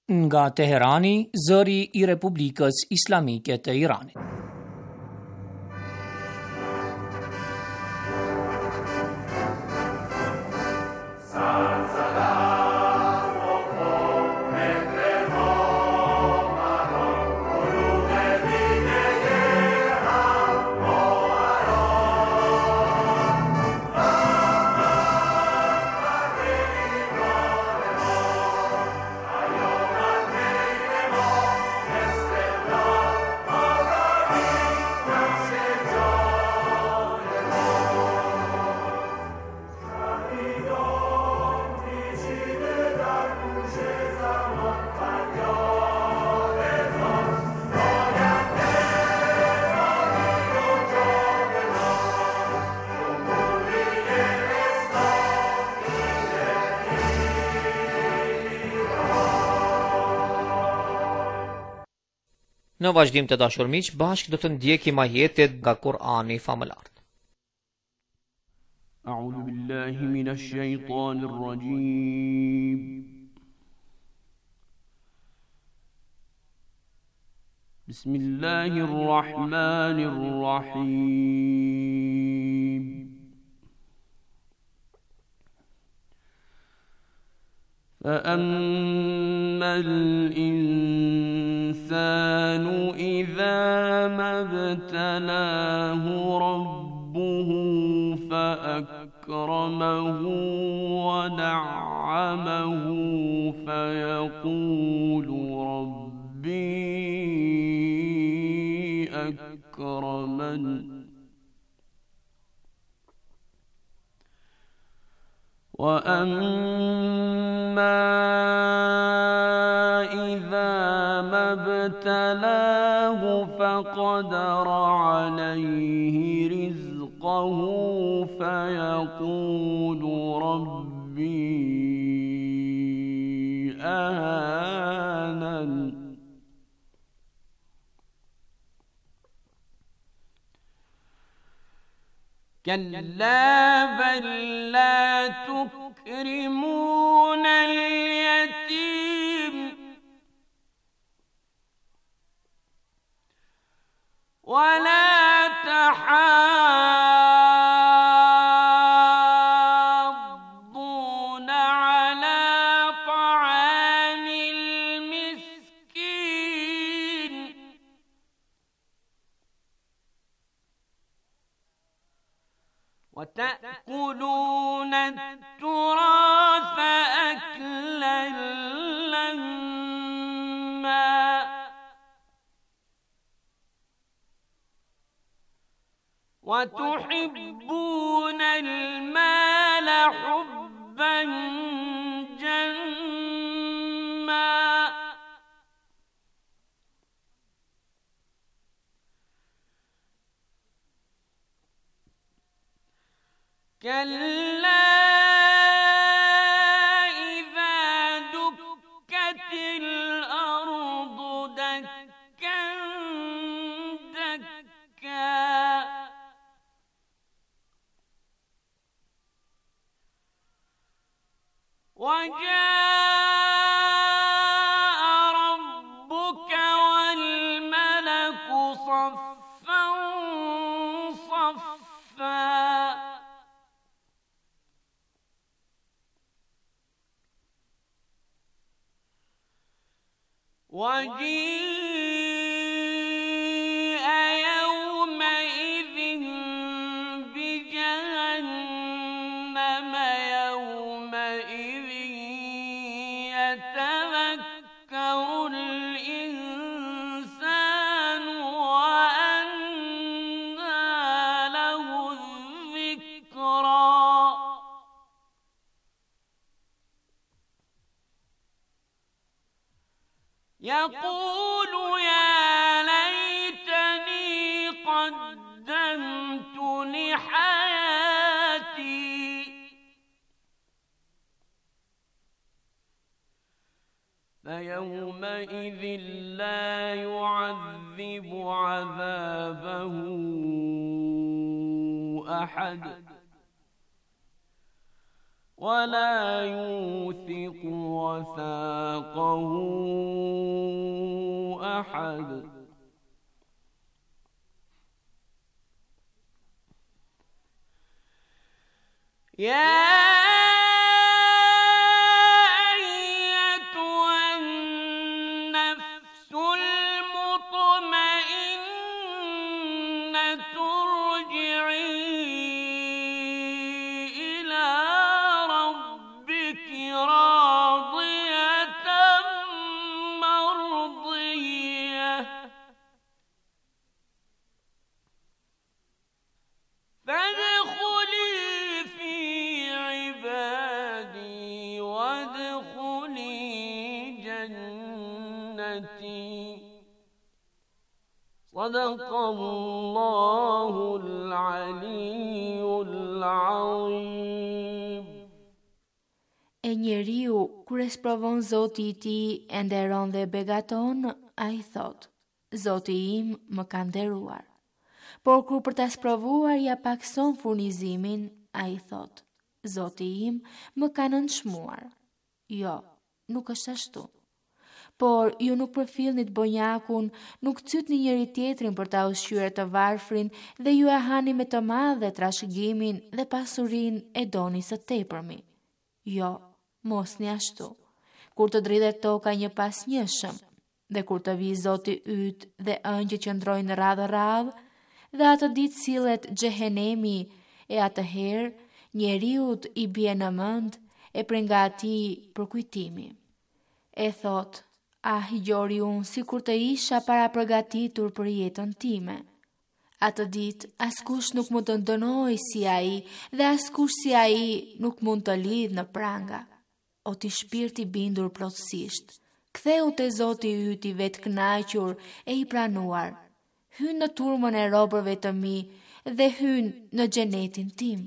nga Teherani, zëri I Republikës Islamike të Iranit. Në vazhdim të dashur miq, bashkë do të ndjekim ajetet nga Kur'ani famëlar. A'udhu billahi minash shaitanir rajim. Bismillahir rahmanir rahim. فأما الإنسان إذا ما ابتلاه ربه فأكرمه ونعمه فيقول ربي أكرمن وأما إذا ما ابتلاه فقدر عليه رزقه فيقول ربي أهانن كلا بل لا تكرمون اليتيم ولا تحاضون على طعام المسكين وتأكلون التراث أكلا لما وتحبون المال حبا جما كلا إذا دكت الأرض دكا دكا وجاء ربك والملك صفا صفا وجيء يومئذ بجهنم يومئذ يتذكر الإنسان وأنى له الذكرى يقول يا ليتني قدمت لحياتي فيومئذ لا يعذب عذابه أحد ولا يوثق وثاقه أحد يا صدق الله العلي العظيم. E njeriu, kur e sprovon Zoti I tij e nderon dhe begaton, ai thot: Zoti im më ka nderuar. Por kur për ta sprovuar ja pakson furnizimin, ai thot: Zoti im më ka nënçmuar. Jo, nuk është ashtu. Por ju nuk përfillnit bonjakun, nuk cytni njëri tjetrin për ta ushqyer të varfrin dhe ju e hani me të madhe trashëgimin dhe pasurinë e doni së tepërmi. Jo, mos një ashtu. Kur të dridhet toka një pas njëshëm, dhe kur të vi Zoti yt dhe ëngjëjt që ndrojnë radhë, dhe atë ditë sillet xhehenemi, e atëherë njeriut I bie në mend e prej nga atij përkujtimi. E thot: gjori unë si kur të isha para përgatitur për jetën time. Atë ditë, askush nuk mund të ndënoj si ai dhe askush si ai nuk mund të lidh në pranga. O ti shpirti bindur plotësisht, ktheu te Zoti yt I vetë kënaqur e I pranuar. Hyn në turmën e robërve të mi dhe hyn në xhenetin tim.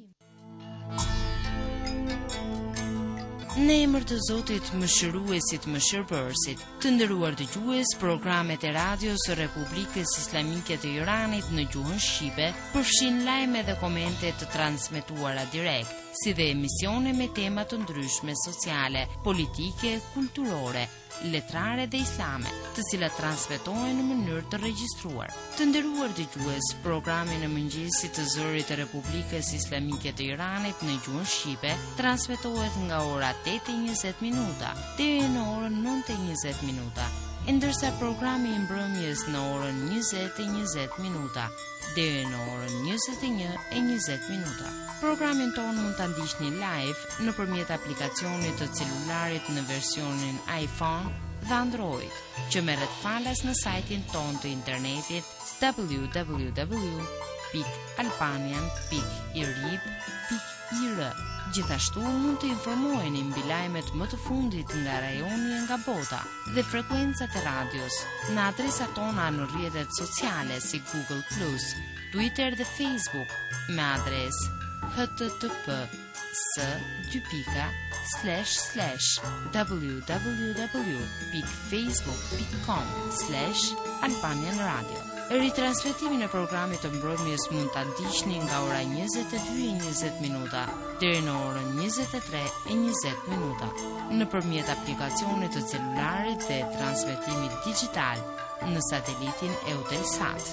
Në emër të Zotit Mëshiruesit Mëshirbërësit, të nderuar dëgjues, programet e radios së Republikës Islamike të Iranit në gjuhën shqipe përfshin lajme dhe komente të transmetuara direkt, si dhe emisione me tema të ndryshme sociale, politike, kulturore, letrare dhe islame, të cilat transmetohen në mënyrë të regjistruar. Të nderuar dëgjues, programi në mëngjesit të zërit të Republikës Islamike të Iranit në gjuhën shqipe transmetohet nga ora 8:20 deri në orën 9:20, ndërsa programi I mbrëmjes në orën 20:20 deri në orën 21:20. Programin tonë mund ta ndiqni live nëpërmjet aplikacionit të celularit në versionin iPhone dhe Android, që merret falas në sajtin tonë të internetit www.albanian.irib.ir. Gjithashtu mund të informoheni mbi lajmet më të fundit nga rajoni e nga bota dhe frekuencat e radios në adresat tona në rrjetet sociale si Google+, Twitter dhe Facebook me adresë https://www.facebook.com/albanianradio. Ritransmetimin e programit të mbrëmjes mund ta ndiqni nga ora 22:20 deri në orën 23:20 nëpërmjet aplikacionit të celularit dhe transmetimit digjital në satelitin Eutelsat.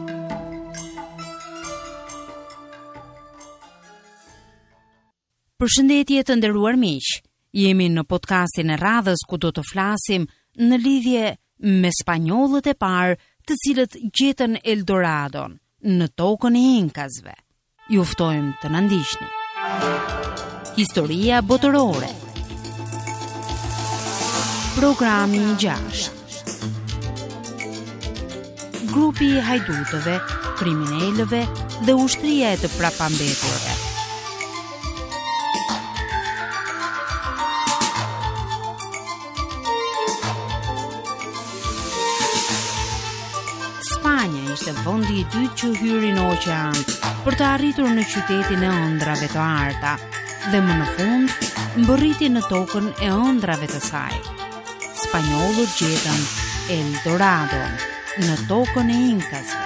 Përshëndetje të nderuar miq. Jemi në podcastin e radhës ku do të flasim në lidhje me spanjollët e parë, të cilët gjetën Eldoradon në tokën e Inkasve. Ju ftojmë të na ndiqni. Historia botërore. Programi I 6. Grupi I hajdutëve, kriminalëve dhe ushtria e të prapambeturve. Spanja ishte vendi I dytë që hyri në oqean për të arritur në qytetin e ëndrave të arta dhe më në fund mbërriti në tokën e ëndrave të saj. Spanjollët gjetën Eldoradon në tokën e Inkasve.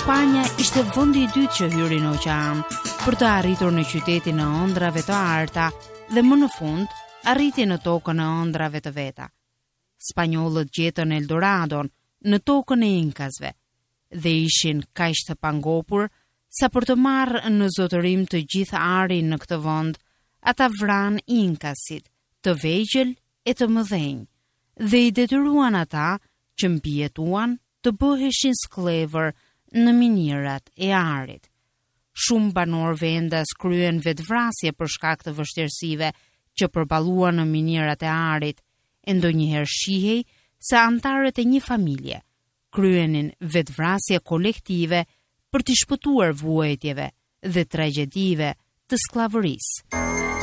Spanja ishte vendi I dytë që hyri në oqean për të arritur në qytetin e ëndrave të arta dhe më në fund arriti në tokën e ëndrave të veta. Spanjollët gjetën Eldoradon në tokën e inkasve dhe ishin kaq të pangopur sa për të marrë në zotërim të gjithë arin në këtë vend, ata vran inkasit, të vegjël e të mëdhenj, dhe I detyruan ata që mbijetuan të bëheshin sklever në minirat e arit. Shumë banor vendas kryen vetvrasje për shkak të vështirësive që përballuan në minirat e arit, e ndonjëherë shihej se antarët e një familje kryenin vetvrasje kolektive për të shpëtuar vuajtjeve dhe tragjedive të skllavërisë.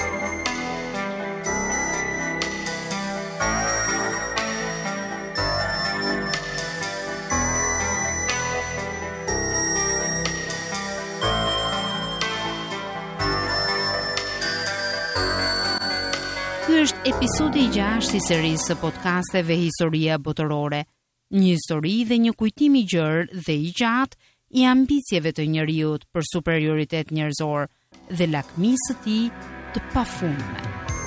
Ky është episodi I 6 I serisë së podcasteve Historia botërore, një histori dhe një kujtim I gjerë dhe I gjatë I ambicjeve të njeriut për superioritet njerëzor dhe lakmisë së tij të pafundme.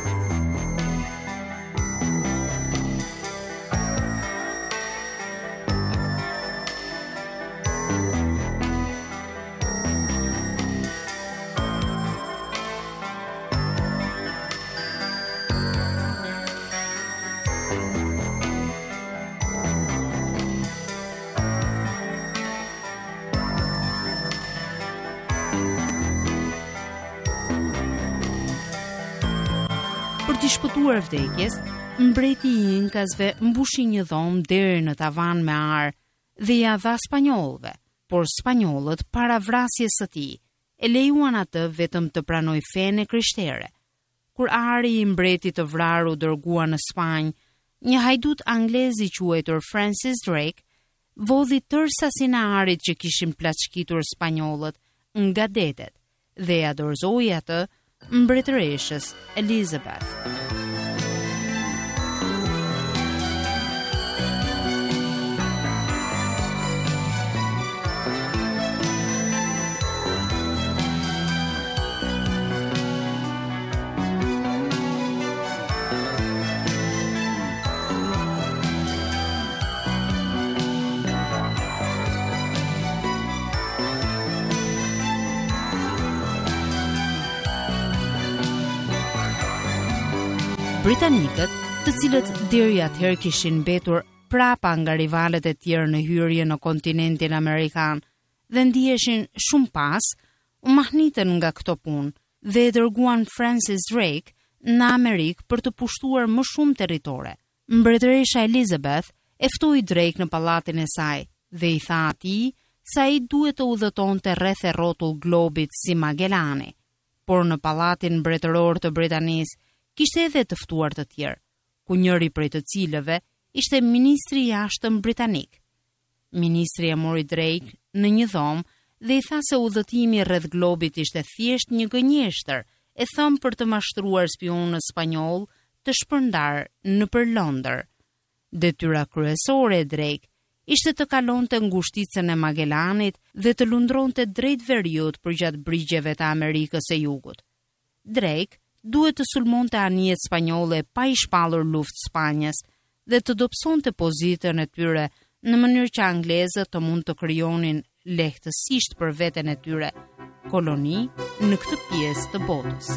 Për të shpëtuar vdekjes, mbreti I inkasve mbushi një dhomë deri në tavan me ar dhe ja dha spanjollëve, por spanjollët para vrasjes së tij e lejuan atë vetëm të pranoj fenë krishtere. Kur ari I mbretit të vrarë u dërgua në Spanjë, një hajdut anglez I quajtur Francis Drake vodhi tërë sasinë e arit që kishin plaçkitur spanjollët nga detet dhe ja dorëzoi atë mbretëreshës Elizabeth. Britanikët, të cilët deri atëherë kishin mbetur prapa nga rivalet e tjerë në hyrje në kontinentin amerikan dhe ndiheshin shumë pas, u mahnitën nga këto punë dhe e dërguan Francis Drake në Amerikë për të pushtuar më shumë territore. Mbretëresha Elizabeth e ftoi Drake në pallatin e saj dhe I tha atij se ai duhet të udhëtonte rreth e rrotull globit si Magellani, por në pallatin mbretëror të Britanisë kishte edhe të ftuar të tjerë, ku njëri prej të cilëve ishte ministri I jashtëm britanik. Ministri e mori Drake në një dhomë dhe I tha se udhëtimi rreth globit ishte thjesht një gënjeshtër e thënë për të mashtruar spionët spanjoll të shpërndar nëpër Londër. Detyra kryesore e Drake ishte të kalonte ngushticën e Magellanit dhe të lundronte drejt veriut përgjatë brigjeve të Amerikës së Jugut. Drake duhet të sulmonte anijet spanjolle pa I shpallur luftë Spanjës dhe të dobësonte pozitën e tyre në mënyrë që anglezët të mund të krijonin lehtësisht për veten e tyre koloni në këtë pjesë të botës.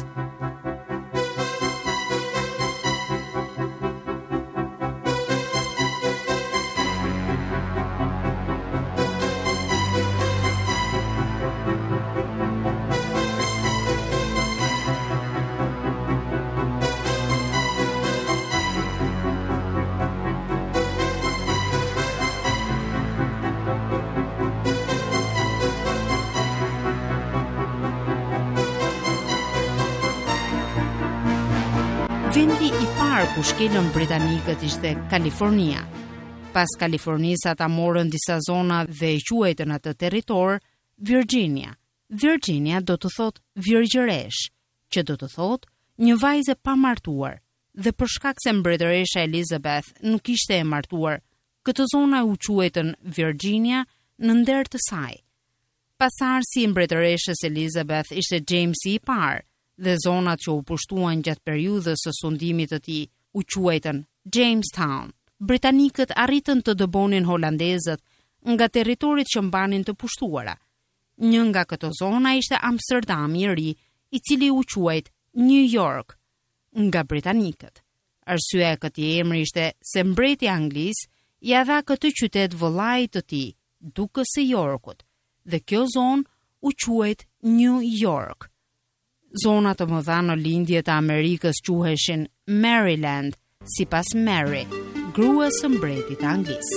Vendi I parë ku shkelën britanikët ishte Kalifornia. Pas Kalifornisë ata morën disa zona dhe e quajtën atë territor Virginia. Virginia do të thot virgjëresh, që do të thot një vajzë pa martuar, dhe për shkak se mbretëresha Elizabeth nuk ishte e martuar, këtë zona u quajtën Virginia në nder të saj. Pasardhësi i mbretëreshës Elizabeth ishte Jamesi i parë dhe zonat që u pushtuan gjatë periudhës së sundimit të tij u quajtën Jamestown. Britanikët arritën të dëbonin holandezët nga territorit që mbanin të pushtuara. Një nga këto zona ishte Amsterdami i ri, i cili u quajt New York nga britanikët. Arsyeja e këtij emri ishte se mbreti anglis ja dha këtë qytet vëllait të tij, Dukës së Yorkut, dhe kjo zonë u quajt New York. Zona të mëdha në lindje të Amerikës quheshin Maryland, sipas Mary, gruas së mbretit anglis.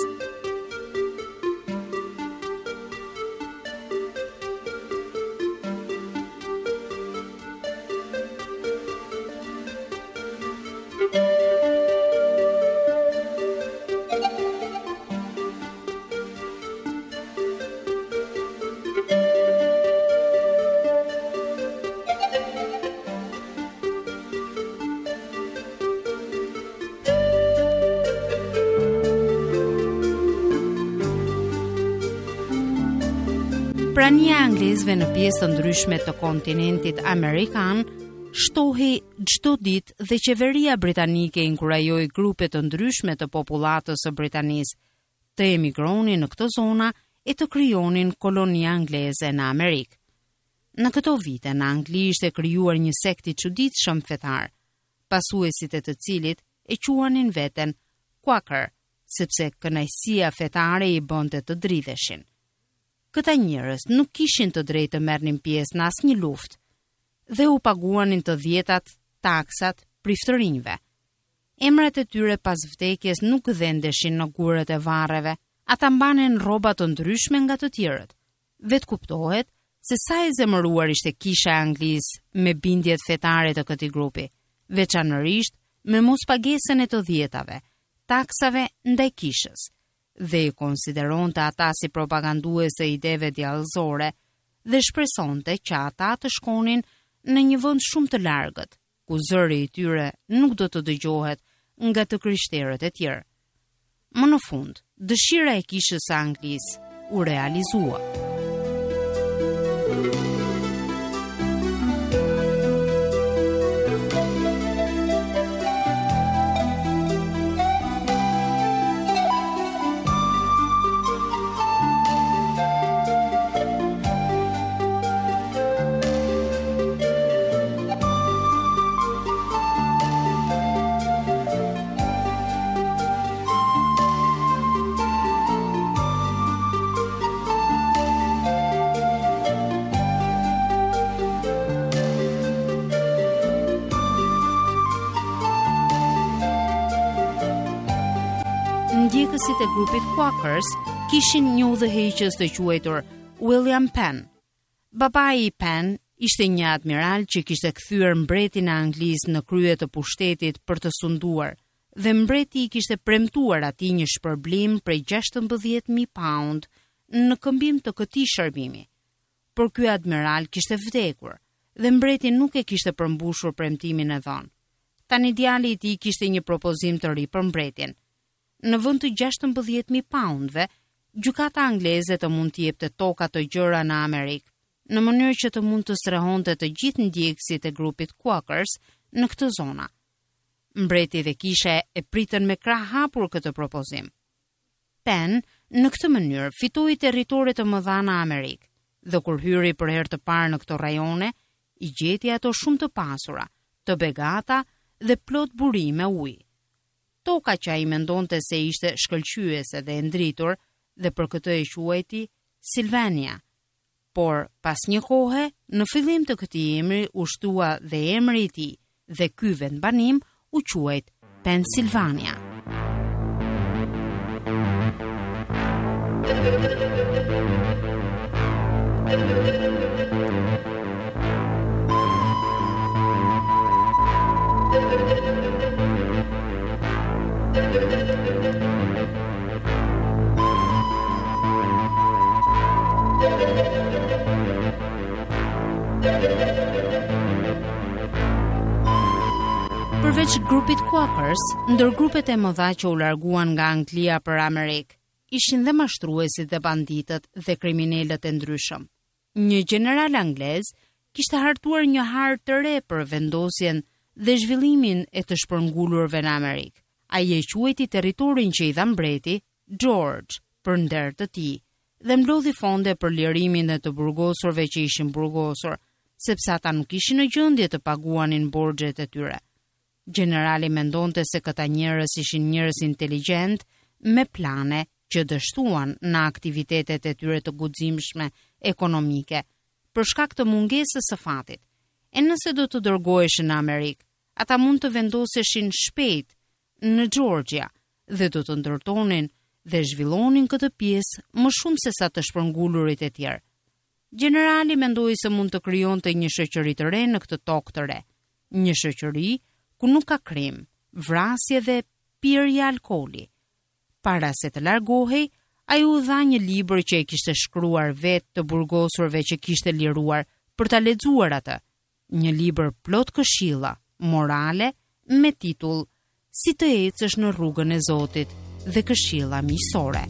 Prania e anglezëve në pjesë të ndryshme të kontinentit amerikan shtohej çdo ditë dhe qeveria britanike inkurajoi grupe të ndryshme të popullatës së Britanisë të emigronin në këtë zona e të krijonin koloni angleze në Amerikë. Në këto vite në Angli ishte krijuar një sekt i çuditshëm fetar, pasuesit e të cilit e quanin veten Quaker, sepse kënaqësia fetare i bënte të dridheshin. Këta njerëz nuk kishin të drejtë të merrnin pjesë në asnjë luftë dhe u paguanin të dhjetat, taksat, priftërinjve. Emrat e tyre pas vdekjes nuk dhëndeshin në gurët e varreve, ata mbanin rroba të ndryshme nga të tjerët. Vet kuptohet se sa e zemëruar ishte kisha e Anglisë me bindjet fetare të këtij grupi, veçanërisht me mospagesën e të dhjetave, taksave ndaj kishës, dhe i konsideronte ata si propagandues e ideve djallëzore dhe shpresonte që ata të shkonin në një vend shumë të largët, ku zëri i tyre nuk do të dëgjohet nga të krishterët e tjerë. Më në fund, dëshira e kishës së Anglisë u realizua. Ndjekësit e grupit Quakers kishin një udhëheqës të quajtur William Penn. Babai i Penn ishte një admiral që kishte kthyer mbretin e Anglisë në krye të pushtetit për të sunduar, dhe mbreti i kishte premtuar atij një shpërblim prej 16.000 pound në këmbim të këtij shërbimi. Por ky admiral kishte vdekur dhe mbreti nuk e kishte përmbushur premtimin e dhënë. Tani djali i tij kishte një propozim të ri për mbretin. Në vend të 16.000 poundve, gjykata angleze të mund t'i jepte toka të gjëra në Amerikë, në mënyrë që të mund të strehonte të gjithë ndjekësit e grupit Quakers në këtë zona. Mbreti dhe kisha e pritën me krah hapur këtë propozim. Penn në këtë mënyrë fitoi territore të mëdha në Amerikë, dhe kur hyri për herë të parë në këto rajone, i gjeti ato shumë të pasura, të begata dhe plot burime ujë. Toka që ai mendonte se ishte shkëlqyese dhe e ndritur dhe për këtë e quajti Sylvania. Por pas një kohe, në fillim të këtij emri u shtua dhe emri i tij dhe ky vendbanim u quajt Pennsylvania. Përveç grupit Quakers, ndërgrupet e mëdha që u larguan nga Anglia për Amerikë ishin dhe mashtruesit dhe banditët dhe kriminalët e ndryshëm. Një general anglez kishte hartuar një harë të re për vendosjen dhe zhvillimin e të shpërngulurve në Amerikë. Ai e quajti territorin që i dha mbreti George për nder të tij dhe mblodhi fonde për lirimin e të burgosurve që ishin burgosur, sepse ata nuk ishin në gjendje të paguanin borxhet e tyre. Generali mendonte se këta njerëz ishin njerëz inteligjent me plane që dështuan në aktivitetet e tyre të guximshme ekonomike për shkak të mungesës së fatit. E nëse do të dërgoheshin në Amerikë, ata mund të vendoseshin shpejt në Georgia dhe do të ndërtonin dhe zhvillonin këtë pjesë më shumë se sa të shpërngulurit e tjerë. Generali mendoi se mund të krijonte një shoqëri të re në këtë tokë të re, një shoqëri ku nuk ka krim, vrasje dhe pirje alkooli. Para se të largohej, ai u dha një libër që e kishte shkruar vetë të burgosurve që kishte liruar për ta lexuar atë. Një libër plot këshilla morale me titull Si të ecësh në rrugën e Zotit dhe këshilla miqësore.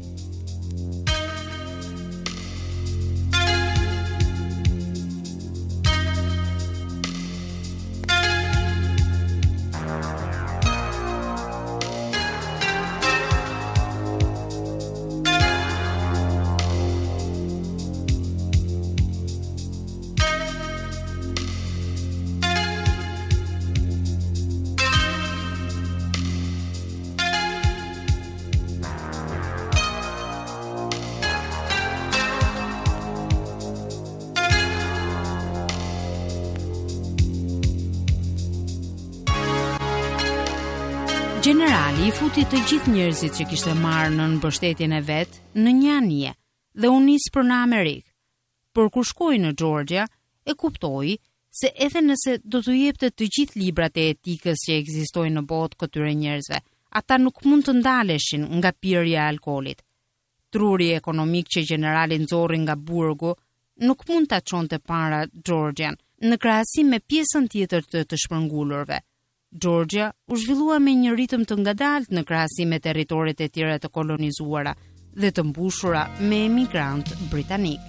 Generali i futi të gjithë njerëzit që kishte marrë në mbështetjen e vet në një anije dhe u nis për në Amerikë. Por kur shkoi në Georgia, e kuptoi se edhe nëse do t'u jepte të gjithë librat e etikës që ekzistojnë në botë këtyre njerëzve, ata nuk mund të ndaleshin nga pirja e alkoolit. Truri ekonomik që generali nxorri nga burgu nuk mund ta çonte para Georgian në krahasim me pjesën tjetër të shpërngulurve. Georgia u zhvillua me një ritëm të ngadalt në krahasim me territoret e tjera të kolonizuara dhe të mbushura me emigrant britanik.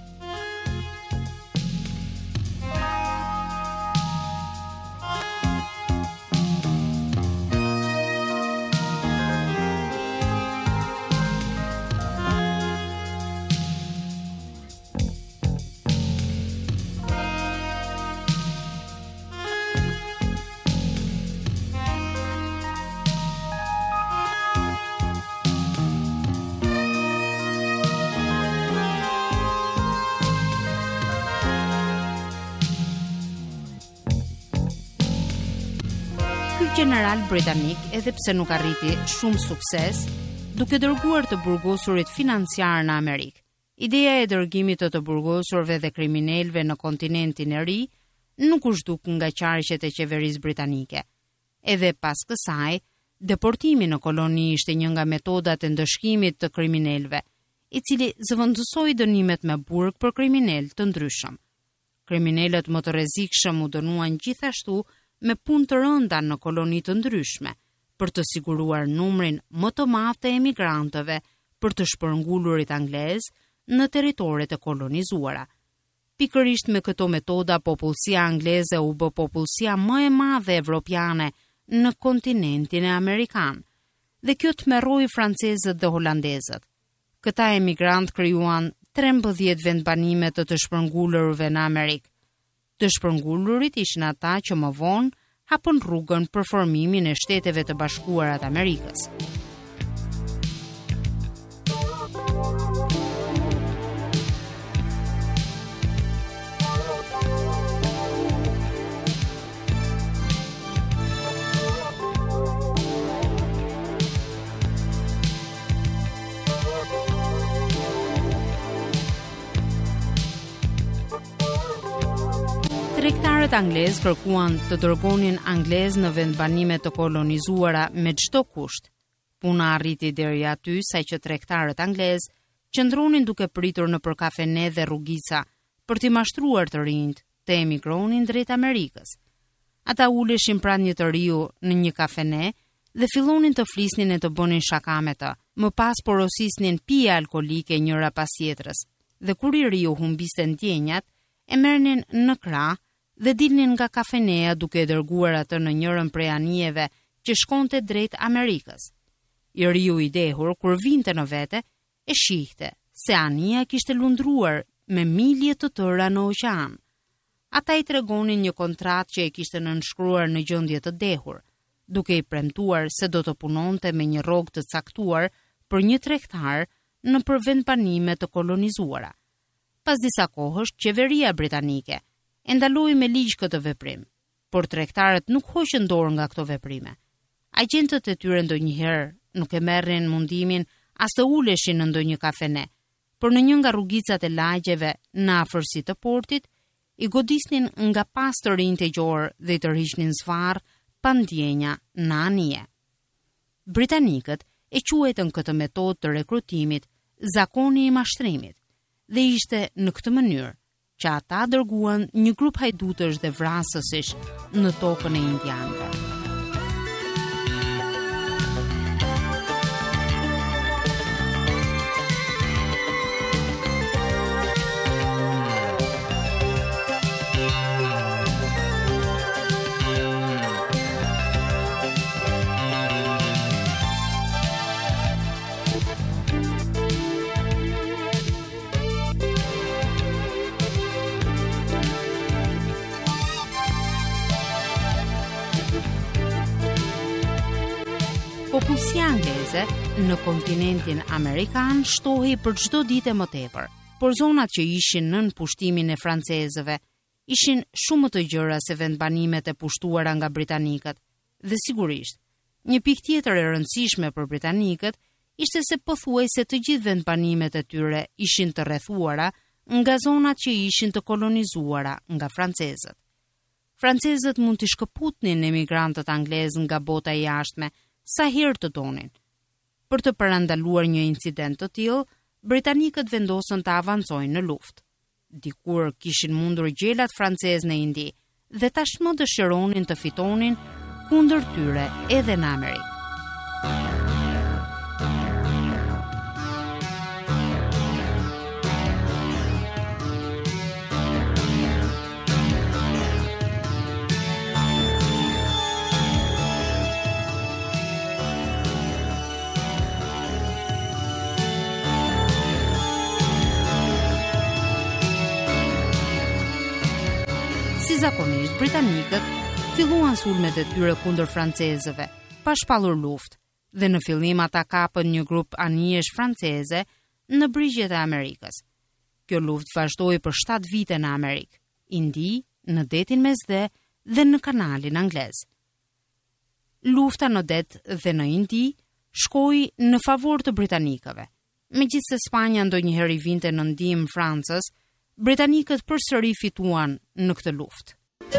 General britanik, edhe pse nuk arriti shumë sukses, duke dërguar të burgosurit financiar në Amerikë. Ideja e dërgimit të burgosurve dhe kriminalëve në kontinentin e ri nuk u zhduk nga qarqet e qeverisë britanike. Edhe pas kësaj, deportimi në koloni ishte një nga metodat e ndëshkimit të kriminalëve, i cili zëvendësoi dënimet me burg për kriminalë të ndryshëm. Kriminalët më të rrezikshëm u dënuan gjithashtu me punë të rënda në koloni të ndryshme, për të siguruar numrin më të madh të emigrantëve për të shpërngulurit anglez në territoret e kolonizuara. Pikërisht me këto metoda, popullsia angleze u bë popullsia më e madhe evropiane në kontinentin e amerikan, dhe kjo tmerroi francezët dhe holandezët. Këta emigrant krijuan 13 vendbanime të shpërngulurve në Amerikë. Të shpërngulurit ishin ata që më vonë hapën rrugën për formimin e Shteteve të Bashkuara të Amerikës. Tregtarët anglez kërkuan të dërgonin anglez në vendbanime të kolonizuara me çdo kusht. Puna arriti deri aty saqë tregtarët anglez qëndronin duke pritur nëpër kafene dhe rrugica për t'i mashtruar të rinjt të emigronin drejt Amerikës. Ata uleshin pranë një të riu në një kafene dhe fillonin të flisnin e të bënin shaka me të. Më pas porosisnin pije alkolike njëra pas tjetrës dhe kur i riu humbiste ndjenjat, e merrnin në krah dhe dilnin nga kafeneja duke dërguar atë në njërin prej anijeve që shkonte drejt Amerikës. I riu i dehur, kur vinte në vete, e shihte se anija kishte lundruar me milje të tëra në oqean. Ata i tregonin një kontratë që e kishte nënshkruar në gjendje të dehur, duke i premtuar se do të punonte me një rrogë të caktuar për një tregtar në vendbanime të kolonizuara. Pas disa kohësh, qeveria britanike e ndaloi me ligj këtë veprim, por tregtarët nuk hoqën dorë nga këto veprime. Agjentët e tyre ndonjëherë nuk e merrin mundimin as të uleshin në ndonjë kafene, por në një nga rrugicat e lagjeve në afërsi të portit, i godisnin nga pas të rinjtë e gjorë dhe i tërhiqnin zvarr pa ndjenja në anije. Britanikët e quajtën këtë metodë të rekrutimit zakoni i mashtrimit dhe ishte në këtë mënyrë që ata dërguan një grup hajdutësh dhe vrasësish në tokën e indianëve. Popullsia angleze në kontinentin amerikan shtohej për çdo ditë më tepër, por zonat që ishin nën pushtimin e francezëve ishin shumë më të gjëra se vendbanimet e pushtuara nga britanikët. Dhe sigurisht, një pikë tjetër e rëndësishme për britanikët ishte se pothuajse të gjithë vendbanimet e tyre ishin të rrethuara nga zonat që ishin të kolonizuara nga francezët. Francezët mund të shkëputnin emigrantët anglezë nga bota e jashtme sa herë të donin. Për të parandaluar një incident të tillë, britanikët vendosën të avancojnë në luftë. Dikur kishin mundur gjelat francezë në Indi dhe tashmë dëshironin të fitonin kundër tyre edhe në Amerikë. Si zakonisht, britanikët filluan sulmet e tyre kundër francezëve, pa shpallur luftë, dhe në fillim ata kapën një grup anijesh franceze në brigjet e Amerikës. Kjo luftë vazhdoi për 7 vite në Amerikë, Indi, në detin Mesdhe dhe në kanalin anglez. Lufta në det dhe në Indi shkoi në favor të britanikëve. Megjithse Spanja ndonjëherë i vinte në ndihmë Francës, britanikët përsëri fituan në këtë luftë.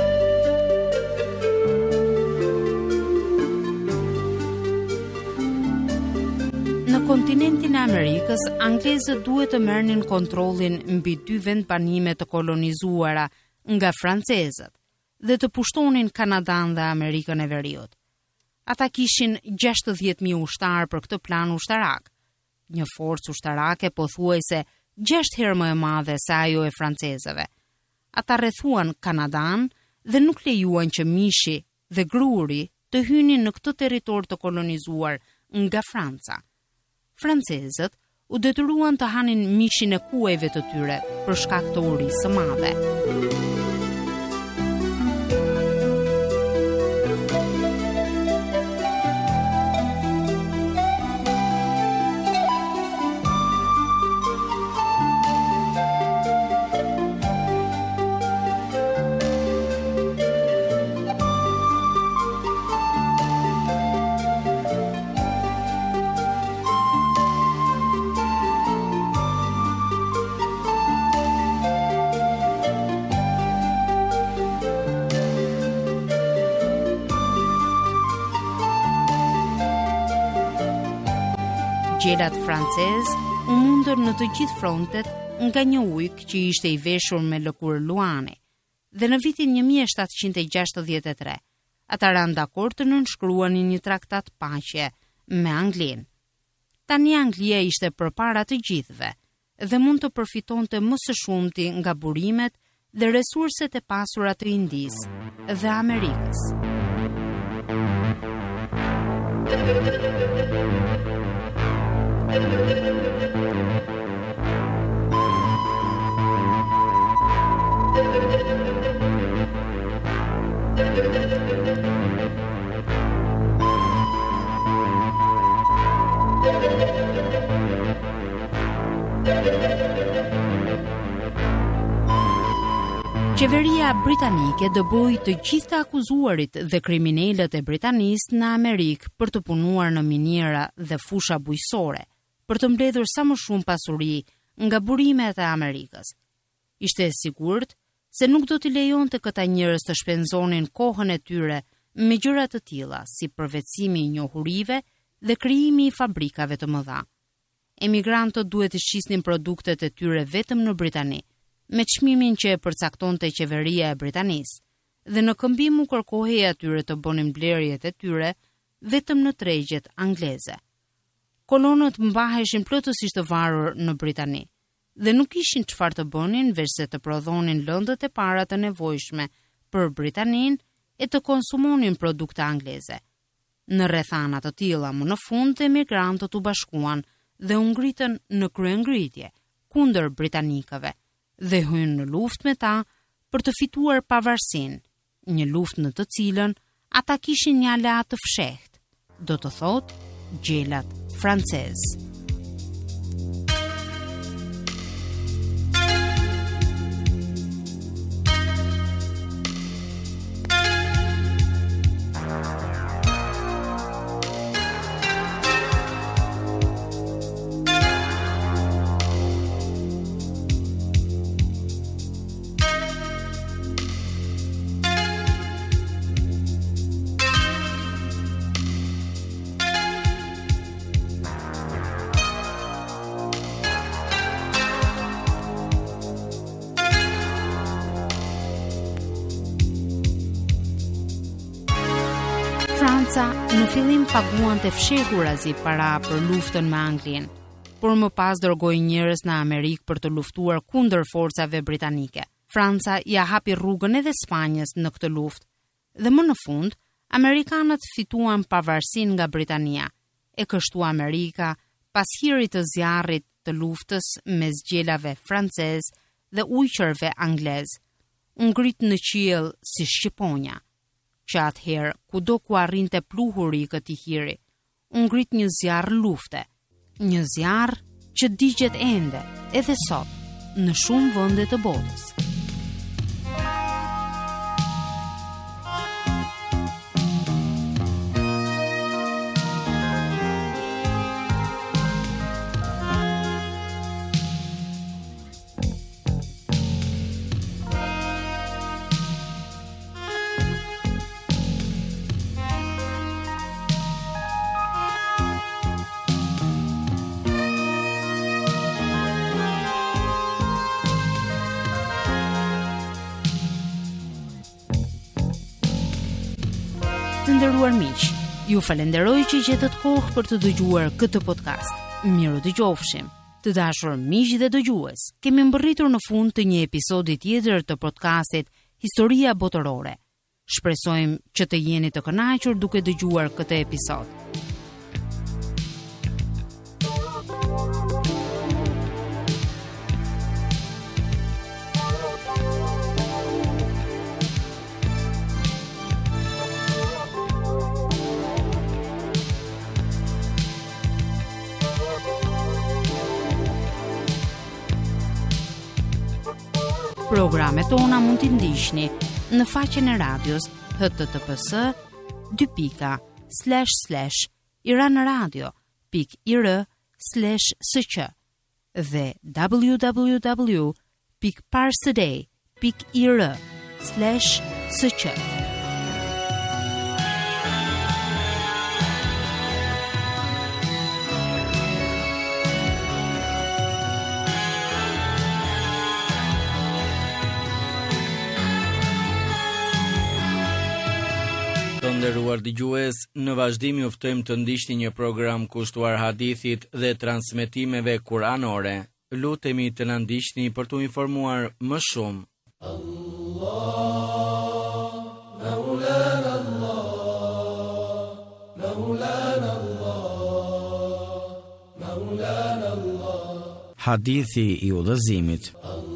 Në kontinentin e Amerikës, anglezët duhet të merrnin kontrollin mbi 2 vendbanime të kolonizuara nga francezët dhe të pushtonin Kanadan dhe Amerikën e Veriut. Ata kishin 60.000 ushtarë për këtë plan ushtarak, një forcë ushtarake pothuajse 6 herë më e madhe se ajo e francezëve. Ata rrethuan Kanadan dhe nuk lejuan që mishi dhe gruri të hynin në këtë territor të kolonizuar nga Franca. Francezët u detyruan të hanin mishin e kuajve të tyre për shkak të urisë së madhe. Gjelat francez u mundër në të gjithë frontet nga një ujk që ishte i veshur me lëkurë luani, dhe në vitin 1763 ata ranë dakord të nënshkruanin një traktat paqe me Anglinë. Tani Anglia ishte përpara të gjithëve dhe mund të përfitonte më së shumti nga burimet dhe resurset e pasura të Indisë dhe Amerikës. Qeveria britanike dëboi të gjithë të akuzuarit dhe kriminalët e Britanisë në Amerikë për të punuar në miniera dhe fusha bujqësore, për të mbledhur sa më shumë pasuri nga burimet e Amerikës. Ishte e sigurt se nuk do t'i lejonte këta njerëz të shpenzonin kohën e tyre me gjëra të tilla si përvetësimi i njohurive dhe krijimi i fabrikave të mëdha. Emigrantët duhet të shisnin produktet e tyre vetëm në Britani, me çmimin që e përcaktonte qeveria e Britanisë, dhe në këmbim u kërkohej atyre të bënin blerjet e tyre vetëm në tregjet angleze. Kolonët mbaheshin plotësisht të varur në Britani dhe nuk kishin çfarë të bënin veçse të prodhonin lëndët e para të nevojshme për Britaninë e të konsumonin produkte angleze. Në rrethana të tilla më në fund emigrantët u bashkuan dhe u ngritën në kryengritje kundër britanikëve dhe hyn në luftë me ta për të fituar pavarësinë, një luftë në të cilën ata kishin një aleat të fshehtë, do të thotë gjelat francezë. Franca në fillim paguan të fshehurazi para për luftën me Anglinë, por më pas dërgoi njerëz në Amerikë për të luftuar kundër forcave britanike. Franca ja hapi rrugën edhe Spanjës në këtë luftë dhe më në fund amerikanët fituan pavarësinë nga Britania. E kështu Amerika, pas hirit të zjarrit të luftës mes gjelave francez dhe ujqërve anglez, u ngrit në qiell si shqiponja, që atëherë kudo ku arrinte pluhuri i këtij hiri, u ngrit një zjarr lufte, një zjarr që digjet ende edhe sot në shumë vende të botës. Të nderuar miq, ju falenderoj që gjetët kohë për të dëgjuar këtë podcast. Miru dëgjofshim. Të dashur miq dhe dëgjues, kemi mbërritur në fund të një episodi tjetër të podcastit Historia Botërore. Shpresojmë që të jeni të kënaqur duke dëgjuar këtë episod. Programet tona mund t'i ndiqni në faqen e radios https://iranradio.ir/sq dhe www.parstoday.ir/sq. Të nderuar dëgjues, në vazhdim ju ftojmë të ndiqni një program kushtuar hadithit dhe transmetimeve kuranore. lutemi të na ndiqni për t'u informuar më shumë. Hadithi i udhëzimit.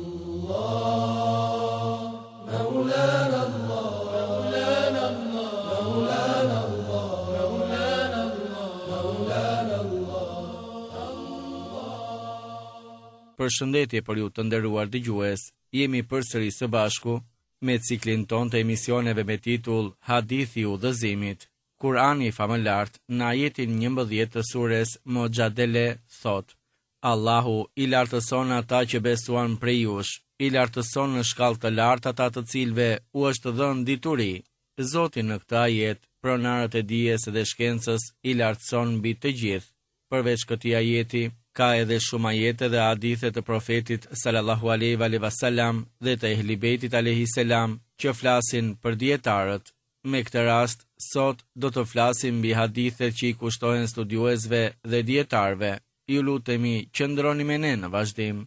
Përshëndetje për ju të nderuar dëgjues, jemi përsëri së bashku me ciklin ton të emisioneve me titull Hadithi i udhëzimit. Kurani famëlart në ajetin 11 të sures Mojadele thot: Allahu i lartëson ata që besuan prej jush, i lartëson në shkallë të lartë ata të cilve u është dhënë dituri. Zoti në këtë ajet, pronarët e dijes dhe shkencës i lartëson mbi të gjithë. Përveç këtij ajeti, ka edhe shumë ajete dhe hadithe të profetit sallallahu alaihi wasallam dhe të Ehli Bejtit alayhi salam që flasin për dietarët. Me këtë rast, sot do të flasim mbi hadithet që i kushtohen studiuesve dhe dietarëve. Ju lutemi qëndroni me ne në vazhdim.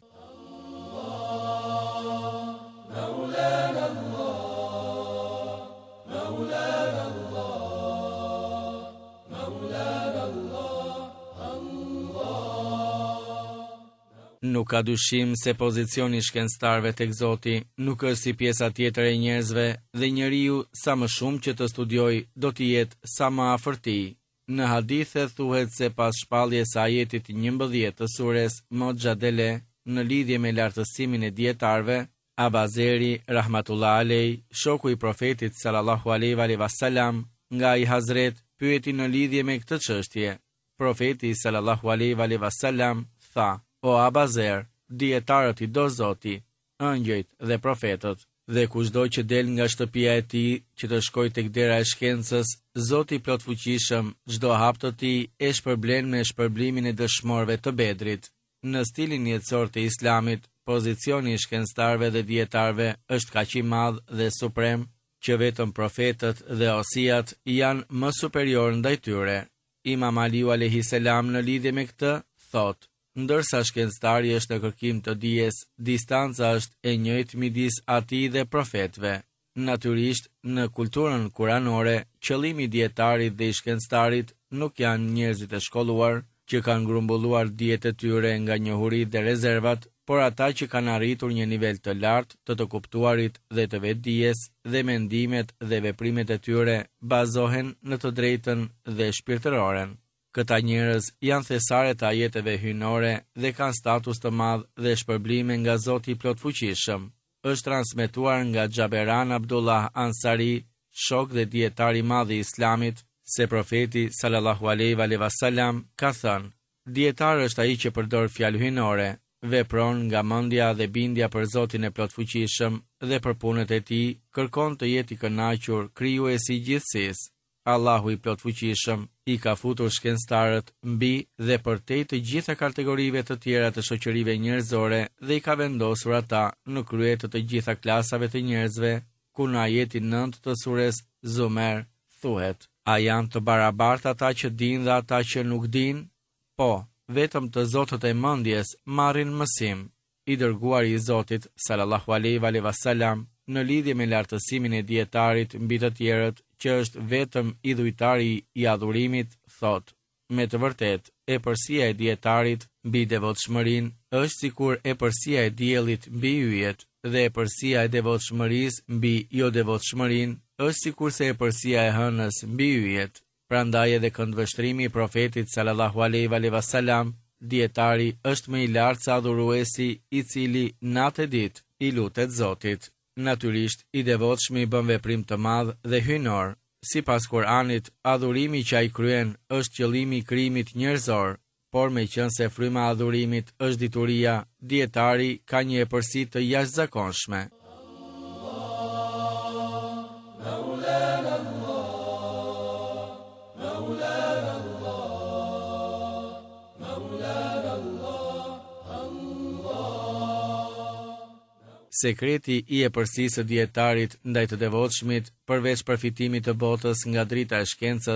Nuk ka dyshim se pozicioni i shkencëtarëve tek Zoti nuk është si pjesa tjetër e njerëzve dhe njeriu sa më shumë që të studiojë do të jetë sa më afër tij. Në hadithe thuhet se pas shpalljes së ajetit 11 të sures Mojadele në lidhje me lartësimin e dietarëve, Abazeri rahmatullah alej, shoku i profetit sallallahu alaihi wasallam, nga i Hazret, pyeti në lidhje me këtë çështje. Profeti sallallahu alaihi wasallam tha: O Abazer, dietarët i do Zoti, ëngjëjt dhe profetët, dhe kushdo që del nga shtëpia e tij që të shkojë tek dera e shkencës, Zoti i plotfuqishëm çdo hap të tij e shpërblen me shpërblimin e dëshmorëve të Bedrit. Në stilin jetësor të Islamit, pozicioni i shkencëtarëve dhe dietarëve është kaq i madh dhe suprem që vetëm profetët dhe osiat janë më superior ndaj tyre. Imam Aliu alayhi salam në lidhje me këtë thotë: ndërsa shkencëtari është në kërkim të dijes, distanca është e njëjtë midis atij dhe profetëve. Natyrisht, në kulturën kuranore, qëllimi i dietarit dhe i shkencëtarit nuk janë njerëzit e shkolluar që kanë grumbulluar dijet e tyre nga njohuritë dhe rezervat, por ata që kanë arritur një nivel të lartë të kuptuarit dhe të vetdijes dhe mendimet dhe veprimet e tyre bazohen në të drejtën dhe shpirtëroren. Këta njerëz janë thesare të ajeteve hyjnore dhe kanë status të madh dhe shpërblime nga Zoti i plotfuqishëm. Është transmetuar nga Xhaberan Abdullah Ansari, shok dhe dietar i madh i Islamit, se profeti sallallahu alaihi wasallam ka thënë: dietar është ai që përdor fjalë hyjnore, vepron nga mendja dhe bindja për Zotin e plotfuqishëm dhe për punët e tij, kërkon të jetë i kënaqur krijuesi i gjithësisë. Allahu i plotfuqishëm i ka futur shkencëtarët mbi dhe përtej të gjitha kategorive të tjera të shoqërive njerëzore dhe i ka vendosur ata në krye të gjitha klasave të njerëzve, ku në ajetin 9 të sures Zumer thuhet: a janë të barabartë ata që dinë dhe ata që nuk dinë? Po, vetëm të zotët e mendjes marrin mësim. I dërguari i Zotit sallallahu alaihi wasallam në lidhje me lartësimin e dietarit mbi të tjerët, që është vetëm i dhujtari i adhurimit, thot: me të vërtet, epërsia e dietarit mbi devotshmërinë është sikur epërsia e diellit mbi yjet, dhe epërsia e devotshmërisë mbi jo devotshmërinë është sikurse epërsia e hënës mbi yjet. Prandaj edhe këndvështrimi i profetit sallallahu alaihi wasallam, dietari është më i lartë se adhuruesi i cili natë e ditë i lutet Zotit. Natyrisht, i devotshmi bën veprim të madh dhe hyjnor. Sipas Kuranit, adhurimi që ai kryen është qëllimi i krijimit njerëzor, por meqense fryma e adhurimit është dituria, dietari ka një epërsi të jashtëzakonshme. Sekreti i epërsisë së dietarit ndaj të devotshmit, përveç përfitimit të botës nga drita e shkencës,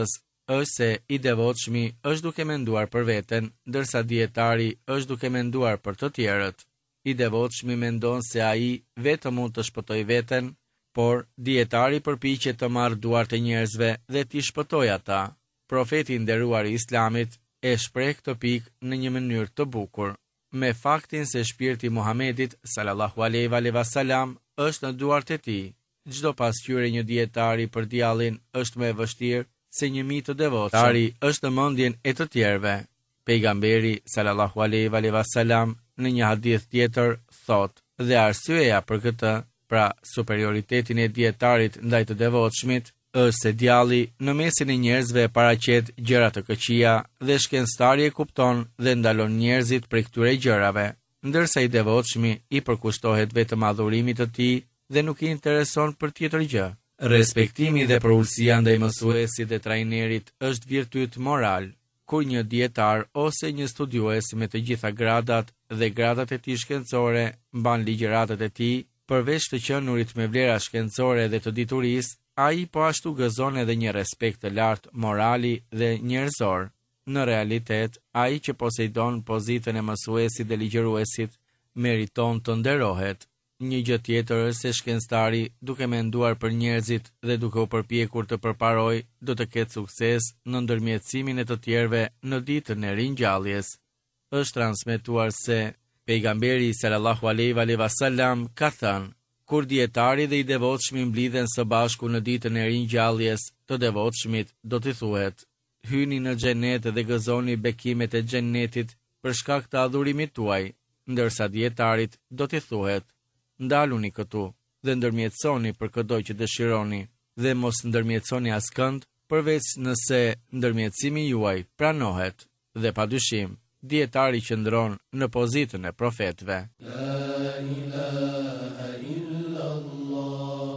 është se i devotshmi është duke menduar për veten, ndërsa dietari është duke menduar për të tjerët. I devotshmi mendon se ai vetëm mund të shpëtojë veten, por dietari përpiqet të marrë duart e njerëzve dhe t'i shpëtojë ata. Profeti i nderuar i Islamit e shpreh këtë pikë në një mënyrë të bukur, me faktin se shpirti i Muhamedit sallallahu alaihi wasallam është në duart e tij. Çdo pasqyrë një dietari për djallin është më e vështirë se një mit të devotshëm. Dietari është në mendjen e të tjerëve. Pejgamberi sallallahu alaihi wasallam në një hadith tjetër thotë, dhe arsyeja për këtë, pra superioritetin e dietarit ndaj të devotshmit, është se djalli në mesin e njerëzve paraqet gjëra të këqija dhe shkencëtari e kupton dhe ndalon njerëzit prej këtyre gjërave, ndërsa i devotshmi i përkushtohet vetëm adhurimit të tij dhe nuk i intereson për tjetër gjë. Respektimi dhe përullësia ndaj mësuesit dhe trajnerit është virtyt moral. Kur një dietar ose një studiues me të gjitha gradat dhe gradat e tij shkencore mban ligjëratat e tij, përveç të qenurit me vlera shkencore dhe të diturisë, ai po ashtu gëzon edhe një respekt të lartë morali dhe njerëzor. Në realitet, ai që poseidon pozitën e mësuesit dhe ligjëruesit meriton të nderohet. Një gjë tjetër është se shkencëtari, duke menduar për njerëzit dhe duke u përpjekur të përparojë, do të ketë sukses në ndërmjetësimin e të tjerëve në ditën e ringjalljes. Është transmetuar se pejgamberi sallallahu alaihi wasallam ka thënë: kur dietari dhe i devotshmi mblidhen së bashku në ditën e ringjalljes të devotshmit, do t'i thuhet: hyni në xhenet dhe gëzoni bekimet e xhenetit për shkak të adhurimit tuaj, ndërsa dietarit do t'i thuhet: ndaluni këtu dhe ndërmjetësoni për çdo që dëshironi dhe mos ndërmjetësoni askënd përveç nëse ndërmjetësimi juaj pranohet. Dhe padyshim, dietari qëndron në pozitën e profetëve. La ilaha illallah.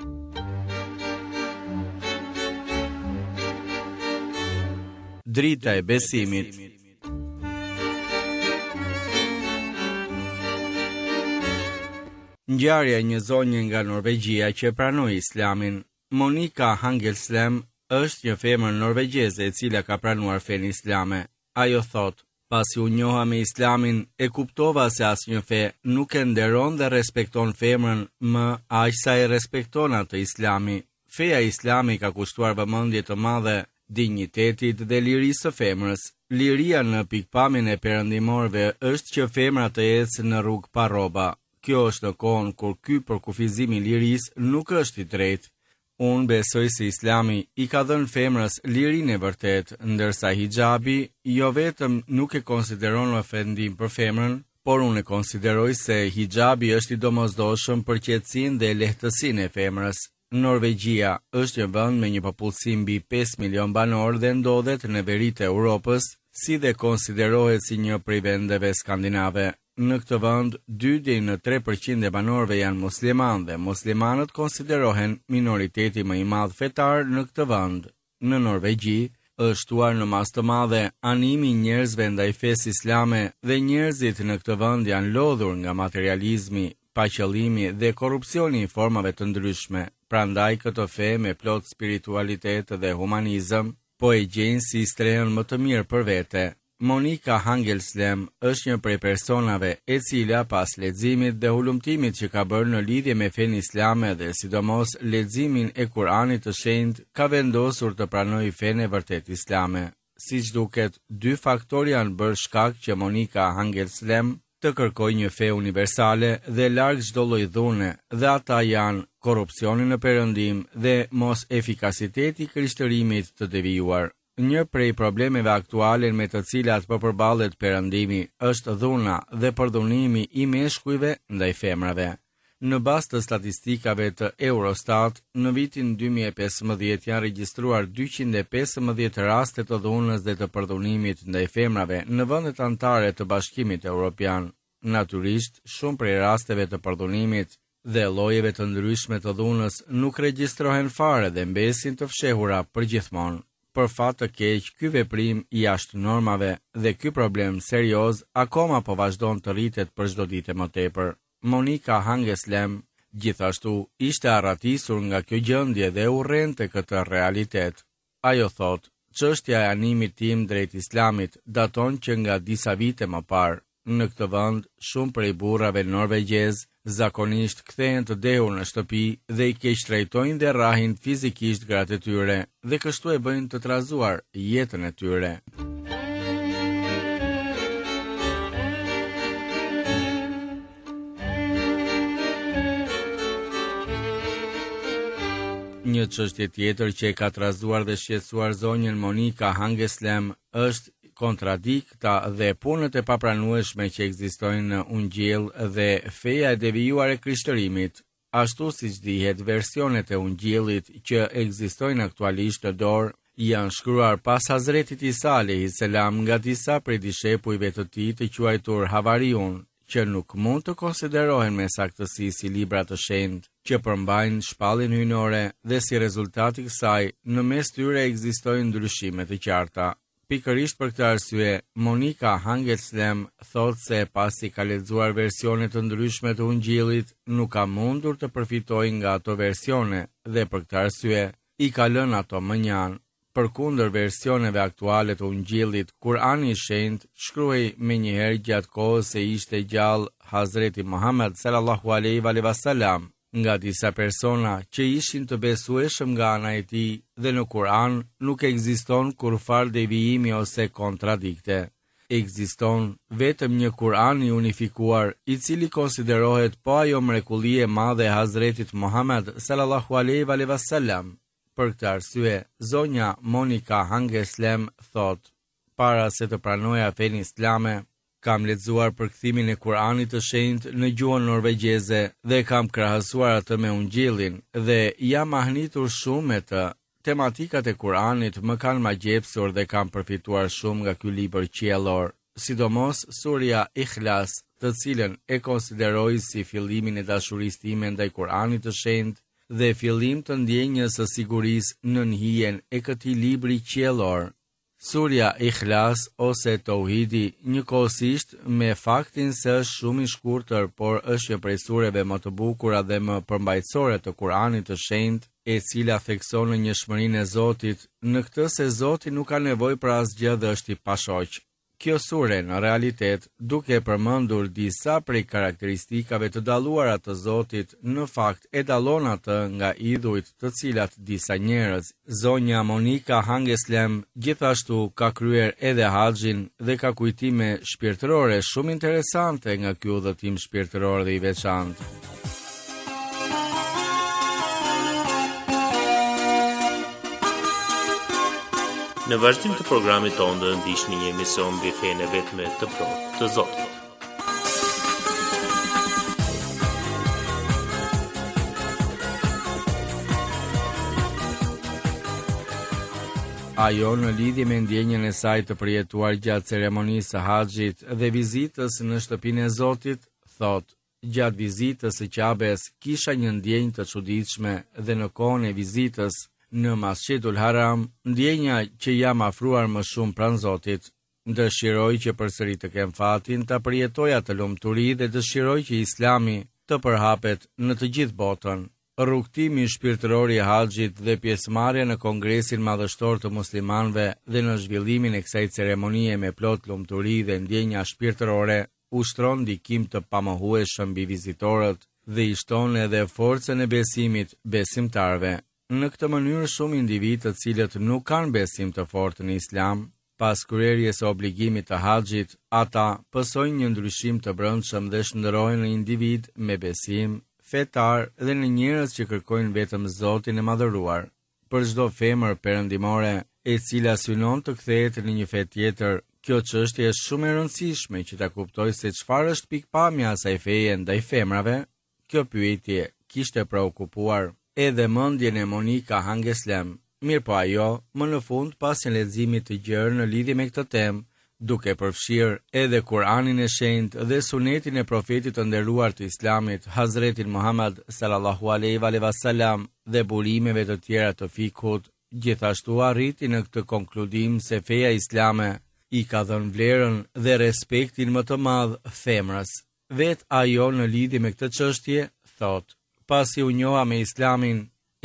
Drita e besimit. Ngjarja e një zonje nga Norvegjia që pranoi Islamin. Monika Hangelslem është një femër norvegjeze e cila ka pranuar fenë islame. Ajo thotë: pasi u njoha me Islamin, e kuptova se asnjë fe nuk e nderon dhe respekton femrën më aq sa e respekton atë Islami. Feja Islami ka kushtuar vëmendje të madhe dinjitetit dhe lirisë së femrës. Liria në pikpamjen e perëndimorëve është që femra të ecë në rrugë pa rroba. Kjo është në kohën kur ky përkufizim i lirisë nuk është i drejtë. Unë besoj se Islami i ka dhënë femrës lirinë e vërtet, ndërsa hijabi jo vetëm nuk e konsideron ofendim për femrën, por unë e konsideroj se hijabi është i domosdoshëm për qetësinë dhe lehtësinë e femrës. Norvegjia është një vend me një popullsi mbi 5 milion banor dhe ndodhet në veritë e Europës, si dhe konsiderohet si një prej vendeve skandinave. Në këtë vend, 2 deri në 3% e banorëve janë muslimanë dhe muslimanët konsiderohen minoriteti më i madh fetar në këtë vend. Në Norvegji është shtuar në masë të madhe animi i njerëzve ndaj fesë islame dhe njerëzit në këtë vend janë lodhur nga materializmi, paqëllimi dhe korrupsioni i formave të ndryshme. Prandaj këtë fe me plot spiritualitet dhe humanizëm po e gjejnë si strehën më të mirë për vete. Monika Hangelslem është një prej personave e cila pas leximit dhe hulumtimit që ka bërë në lidhje me fenë islame dhe sidomos leximin e Kuranit të Shenjtë, ka vendosur të pranojë fenë e vërtet islame. Siç duket, 2 faktorë janë bërë shkak që Monika Hangelslem të kërkojë një fe universale dhe larg çdo lloj dhune, dhe ata janë korrupsioni në perëndim dhe mos efikasiteti i krishtërimit të devijuar. Një prej problemeve aktuale me të cilat po përballet perëndimi është dhuna dhe përdhunimi i meshkujve ndaj femrave. Në bazë të statistikave të Eurostat, në vitin 2015 janë regjistruar 215 raste të dhunës dhe të përdhunimit ndaj femrave në vendet anëtare të Bashkimit Evropian. Natyrisht, shumë prej rasteve të përdhunimit dhe llojeve të ndryshme të dhunës nuk regjistrohen fare dhe mbesin të fshehura përgjithmonë. Për fat të keq, ky veprim jashtë normave dhe ky problem serioz akoma po vazhdon të rritet për çdo ditë më tepër. Monika Hangelslem gjithashtu ishte arratisur nga kjo gjendje dhe urrente këtë realitet. Ajo thotë: çështja e animit tim drejt islamit daton që nga disa vite më parë. Në këtë vend, shumë prej burrave norvegjez zakonisht kthehen të dehur në shtëpi dhe i keq trajtojnë dhe rrahin fizikisht gratë e tyre dhe kështu e bëjnë të trazuar jetën e tyre. Një çështje tjetër që e ka trazuar dhe shqetësuar zonjën Monika Hangeslem është kontradikta dhe punët e papranueshme që ekzistojnë në Ungjell dhe feja e devijuar e Krishtërimit. Ashtu siç dihet, versionet e Ungjillit që ekzistojnë aktualisht në dorë janë shkruar pas Hazretit Isa alayhis salam nga disa prej dishepujve të tij të quajtur Havariun, që nuk mund të konsiderohen me saktësi si libra të shenjtë, që përmbajnë shpalljen hyjnore dhe si rezultat i kësaj në mes tyre ekzistojnë ndryshime të qarta. Pikërisht për këtë arsye, Monika Hangeslem thotë se pasi ka lexuar versione të ndryshme të Ungjillit, nuk ka mundur të përfitojë nga ato versione dhe për këtë arsye i ka lënë ato më njanë. Përkundër versioneve aktuale të Ungjillit, Kurani i Shenjtë shkruhej menjëherë gjatë kohës se ishte gjallë Hazreti Muhammed sallallahu alaihi wasallam nga disa persona që ishin të besueshëm nga ana e tij dhe në Kur'an nuk ekziston kurfar devijimi ose kontradikte. Ekziston vetëm një Kur'an i unifikuar, i cili konsiderohet po ajo mrekulli e madhe e Hazretit Muhammed sallallahu alaihi wasallam. Për këtë arsye, zonja Monika Hangeslem thot: para se të pranoja fenë islame, kam lexuar përkthimin e Kur'anit të shenjtë në gjuhën norvegjeze dhe kam krahasuar atë me Ungjillin dhe jam ahnitur shumë me të. Tematikat e Kur'anit më kanë magjepsur dhe kam përfituar shumë nga ky libër qiellor, sidomos surja Ikhlas, të cilën e konsideroj si fillimin e dashurisë time ndaj Kur'anit të shenjtë dhe fillim të ndjenjës së sigurisë në hijen e këtij libri qiellor. Surja Ikhlas ose Tauhidi, njëkohësisht me faktin se është shumë i shkurtër, por është një prej sureve më të bukura dhe më përmbajtësore të Kuranit të shenjtë, e cila thekson në njëshmërinë e Zotit, në këtë se Zoti nuk ka nevojë për asgjë dhe është i pashoq. Kjo sure, në realitet, duke përmendur disa prej karakteristikave të dalluara të Zotit, në fakt e dallon atë nga idhujt të cilat disa njerëz. Zonja Monika Hangeslem gjithashtu ka kryer edhe haxhin dhe ka kujtime shpirtërore shumë interesante nga ky udhëtim shpirtëror dhe i veçantë. Në vazhdim të programit tonë do ndiqni një emision mbi fenë e vetme të plotë të Zotit. Ajo në lidhje me ndjenjen e saj të përjetuar gjatë ceremonisë së haxhit dhe vizitës në shtëpinë e Zotit, thotë: gjatë vizitës së Qabes kisha një ndjenjë të çuditshme dhe në kohën e vizitës në Masjidul Haram, ndjenja që jam afruar më shumë pranë Zotit. Dëshiroj që përsëri të kem fatin ta përjetoj atë lumturi dhe dëshiroj që Islami të përhapet në të gjithë botën. Rrugtimi shpirtëror i haxhit dhe pjesëmarrja në Kongresin Madhështor të Muslimanëve dhe në zhvillimin e kësaj ceremonie me plot lumturi dhe ndjenja shpirtërore ushtron ndikim të pamohueshëm mbi vizitorët dhe i shton edhe forcën e besimit besimtarëve. Në këtë mënyrë shumë individ të cilët nuk kanë besim të fortë në Islam, pas kryerjes së obligimit të haxhit, ata pësojnë një ndryshim të brendshëm dhe shndërrohen në individ me besim, fetar dhe në njerëz që kërkojnë vetëm Zotin e madhëruar. Për çdo femër perëndimore e cila synon të kthehet në një fe tjetër, kjo çështje është shumë e rëndësishme që ta kuptojë se çfarë është pikpamja e asaj feje ndaj femrave. Kjo pyetje kishte preokupuar edhe mendjen e Monika Hangeslem. Mirë po ajo, më në fund pas një leximi të gjerë në lidhje me këtë temë, duke përfshirë edhe Kur'anin e shenjtë dhe sunetin e profetit të nderuar të Islamit, Hazretin Muhammed sallallahu alaihi wasallam dhe burimeve të tjera të fikut, gjithashtu arriti në këtë konkludim se feja islame i ka dhënë vlerën dhe respektin më të madh femrës. Vet ajo në lidhje me këtë çështje thotë: pasi u njoha me Islamin,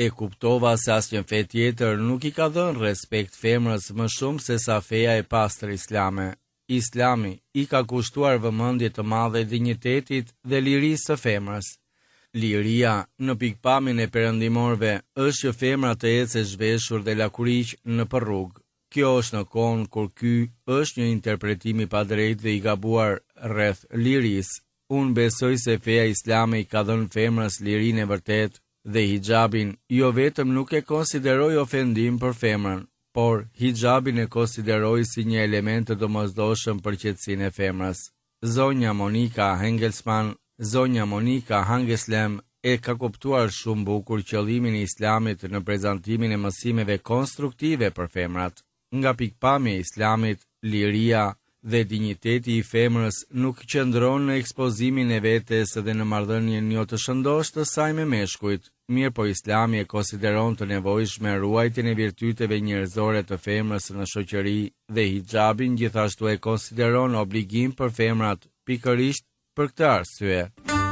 E kuptova se asnjë fe tjetër nuk i ka dhënë respekt femrës më shumë se sa feja e pastër islame. Islami i ka kushtuar vëmendje të madhe dinjitetit dhe lirisë së femrës. Liria në pikpamjen e perëndimorëve është që femra të ecë e zhveshur dhe lakuriq në rrugë. Kjo është në kohën kur ky është një interpretim i padrejtë dhe i gabuar rreth lirisë. Unë besoj se feja islame i ka dhënë femrës lirinë e vërtetë dhe hijabin jo vetëm nuk e konsideroi ofendim për femrën, por hijabin e konsideroi si një element të domosdoshëm për qetësinë e femrës. Zonja Monika Hangeslem e ka kuptuar shumë bukur qëllimin e islamit në prezantimin e mësimeve konstruktive për femrat. Nga pikpamja e islamit, liria dhe dinjiteti i femrës nuk qëndron në ekspozimin e vetes dhe në marrëdhënien jo të shëndosh të saj me meshkujt, mirë po islami e konsideron të nevojshme ruajtjen e virtyteve njerëzore të femrës në shoqëri dhe hijabin gjithashtu e konsideron obligim për femrat, pikërisht për këtë arsye.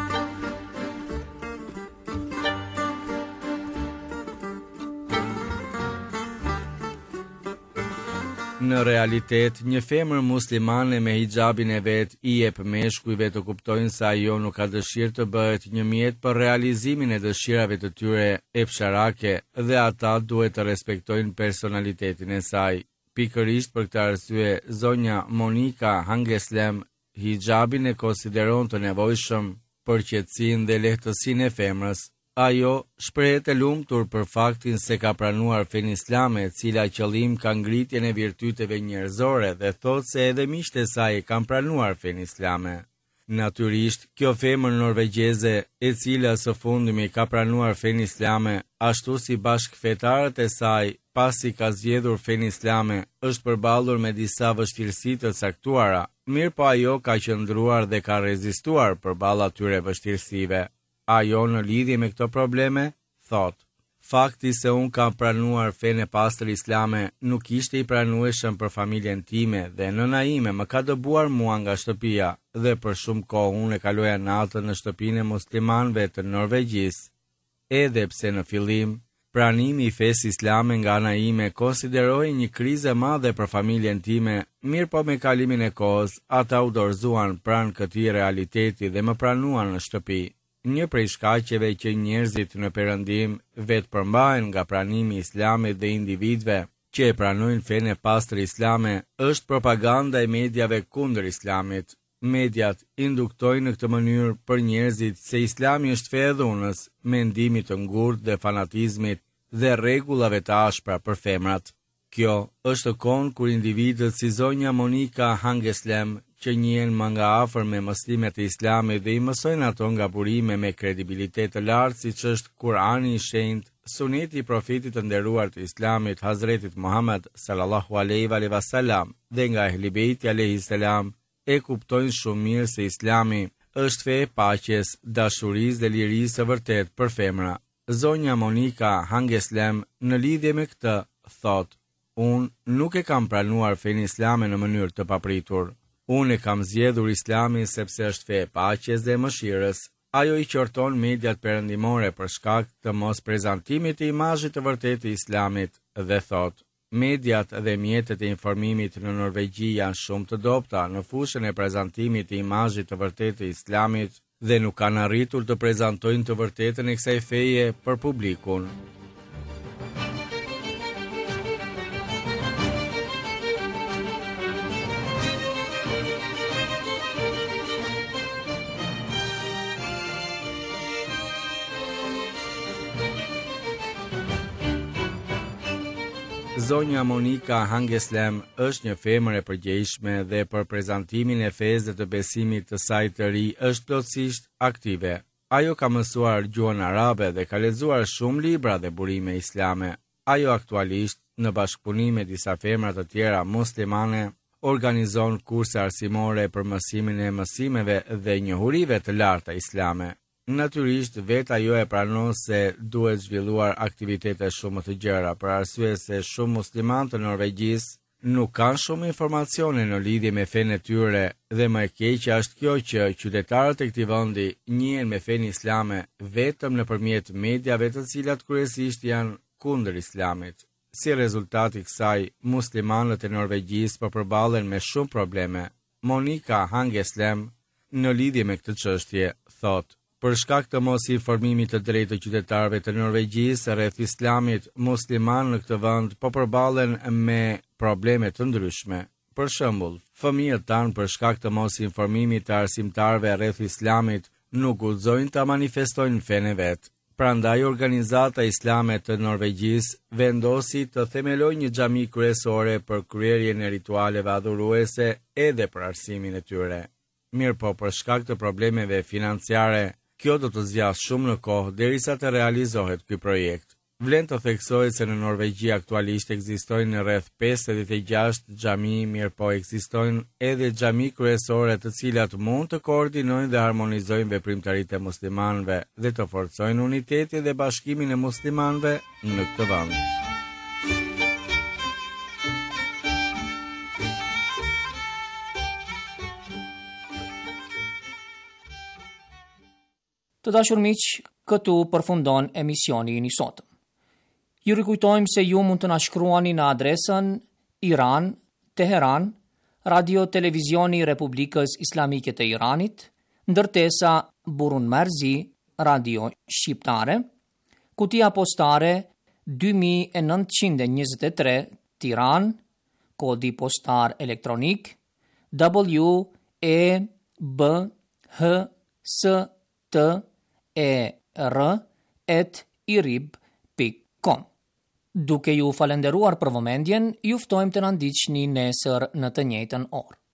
Në realitet, një femër muslimane me hijabin e vet i jep meshkujve të kuptojnë se ajo nuk ka dëshirë të bëhet një mjet për realizimin e dëshirave të tyre efsharake dhe ata duhet të respektojnë personalitetin e saj. Pikërisht për këtë arsye, zonja Monika Hangeslem hijabin e konsideron të nevojshëm për qetësinë dhe lehtësinë e femrës. Ajo shprehet e lumtur për faktin se ka pranuar fenë islame, e cila qëllim ka ngritjen e virtyteve njerëzore dhe thot se edhe miqtë e saj kanë pranuar fenë islame. Natyrisht, kjo femër norvegjeze, e cila së fundmi ka pranuar fenë islame, ashtu si bashkëfetarët e saj, pasi ka zgjedhur fenë islame, është përballur me disa vështirësi të caktuara, mirë po ajo ka qëndruar dhe ka rezistuar përballë atyre vështirësive. Ajo në lidhje me këto probleme, thot, fakti se unë kam pranuar fenë e pastër islame nuk ishte i pranueshëm për familjen time dhe nëna ime më ka dëbuar mua nga shtëpia dhe për shumë kohë unë e kaloja natën në shtëpinë e muslimanëve të Norvegjisë. Edhe pse në fillim, pranimi i fesë islame nga ana ime konsideroi një krizë e madhe për familjen time, mirë po me kalimin e kohës, ata u dorëzuan pranë këtij realiteti dhe më pranuan në shtëpi. Një prej shkaqeve që njerëzit në perëndim vetë përmbahen nga pranimi i islamit dhe individëve që e pranojnë fenë e pastër islame është propaganda e mediave kundër islamit. Mediat induktojnë në këtë mënyrë për njerëzit se islami është fe e dhunës, mendimit të ngurtë dhe fanatizmit dhe rregullave të ashpra për femrat. Kjo është kohë kur individët si zonja Monika Hangeslem që njihen më nga afër me mësimet e islamit dhe i mësojnë ato nga burime me kredibilitet të lartë siç është Kurani i Shenjtë, Suneti i Profetit të nderuar të Islamit Hazretit Muhammed sallallahu alaihi wasallam dhe nga Ehli Beiti alaihi salam, e kuptojnë shumë mirë se Islami është fe e paqes, dashurisë dhe lirisë së vërtet për femra. Zonja Monika Hangeslem në lidhje me këtë thot: "Unë nuk e kam pranuar fenë islame në mënyrë të papritur. Unë e kam zgjedhur islamin sepse është fe e paqes dhe mëshirës." Ajo i qorton mediat perëndimore për shkak të mos prezantimit të imazhit të vërtetë të islamit dhe thot: "Mediat dhe mjetet e informimit në Norvegji janë shumë të dobta në fushën e prezantimit të imazhit të vërtetë të islamit dhe nuk kanë arritur të prezantojnë të vërtetën e kësaj feje për publikun." Zonja Monika Hangeslem është një femër e përgjegjshme dhe për prezantimin e fesë dhe të besimit të saj të ri është plotësisht aktive. Ajo ka mësuar gjuhën arabe dhe ka lexuar shumë libra dhe burime islame. Ajo aktualisht, në bashkëpunim me disa femra të tjera muslimane, organizon kurse arsimore për mësimin e mësimeve dhe njohurive të larta islame. Natyrisht, vetë ajo e pranon se duhet zhvilluar aktivitete shumë të gjëra, për arsye se shumë muslimanë të Norvegjisë nuk kanë shumë informacione në lidhje me fenë e tyre dhe më e keqja është kjo që qytetarët e këtij vendi njihen me fenë islame vetëm nëpërmjet mediave të cilat kryesisht janë kundër islamit. Si rezultat i kësaj, muslimanët e Norvegjisë po përballen me shumë probleme. Monika Hangeslem në lidhje me këtë çështje thotë: për shkak të mos informimit të drejtë të qytetarëve të Norvegjisë rreth islamit, muslimanë në këtë vend po përballen me probleme të ndryshme. Për shembull, fëmijët tanë për shkak të mos informimit të arsimtarëve rreth islamit nuk guxojnë ta manifestojnë fenë e vet. Prandaj organizata islame të Norvegjisë vendosi të themelojë një xhami kryesore për kryerjen e ritualeve adhuruese edhe për arsimin e tyre. Mirëpo për shkak të problemeve financiare, kjo do të zgjasë shumë në kohë derisa të realizohet ky projekt. Vlen të theksohet se në Norvegji aktualisht ekzistojnë rreth 56 xhami, mirëpo ekzistojnë edhe xhami kryesore të cilat mund të koordinojnë dhe harmonizojnë veprimtaritë e muslimanëve dhe të forcojnë unitetin dhe bashkimin e muslimanëve në këtë vend. Të dashur miq, këtu përfundon emisioni i sotëm. Ju rikujtojmë se ju mund të na shkruani në adresën Iran, Teheran, Radio Televizioni Republikës Islamike të Iranit, ndërtesa Burun Merzi, Radio Shqiptare, kutia postare 2923 Tiran, kodi postar elektronik WEBHSTER@irib.com. Duke ju falenderuar për vëmendjen, ju ftojmë të na ndiqni nesër në të njëjtën orë.